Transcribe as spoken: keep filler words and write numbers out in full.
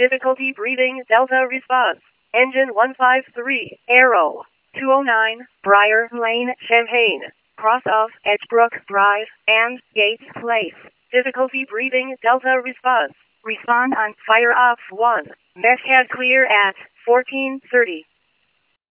Difficulty breathing Delta response. Engine one five three, Arrow. two oh nine, Briar Lane, Champaign. Cross of Edgebrook Drive and Gates Place. Difficulty breathing Delta response. Respond on fire off one. Mesh head clear at fourteen thirty.